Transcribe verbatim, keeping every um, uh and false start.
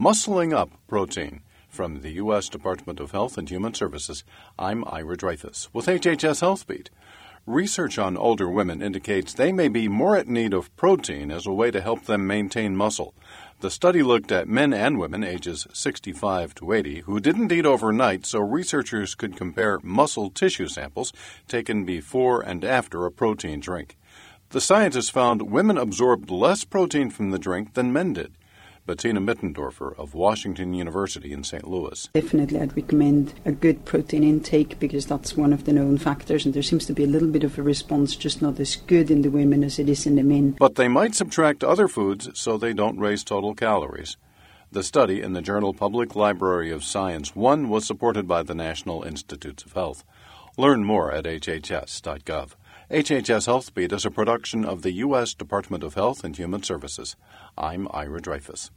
Muscling Up Protein. From the U S Department of Health and Human Services, I'm Ira Dreyfus with H H S Health Beat. Research on older women indicates they may be more at need of protein as a way to help them maintain muscle. The study looked at men and women ages sixty-five to eighty who didn't eat overnight, so researchers could compare muscle tissue samples taken before and after a protein drink. The scientists found women absorbed less protein from the drink than men did. Bettina Mittendorfer of Washington University in Saint Louis. Definitely I'd recommend a good protein intake because that's one of the known factors, and there seems to be a little bit of a response, just not as good in the women as it is in the men. But they might subtract other foods so they don't raise total calories. The study in the journal Public Library of Science one was supported by the National Institutes of Health. Learn more at H H S dot gov. H H S Health Beat is a production of the U S Department of Health and Human Services. I'm Ira Dreyfus.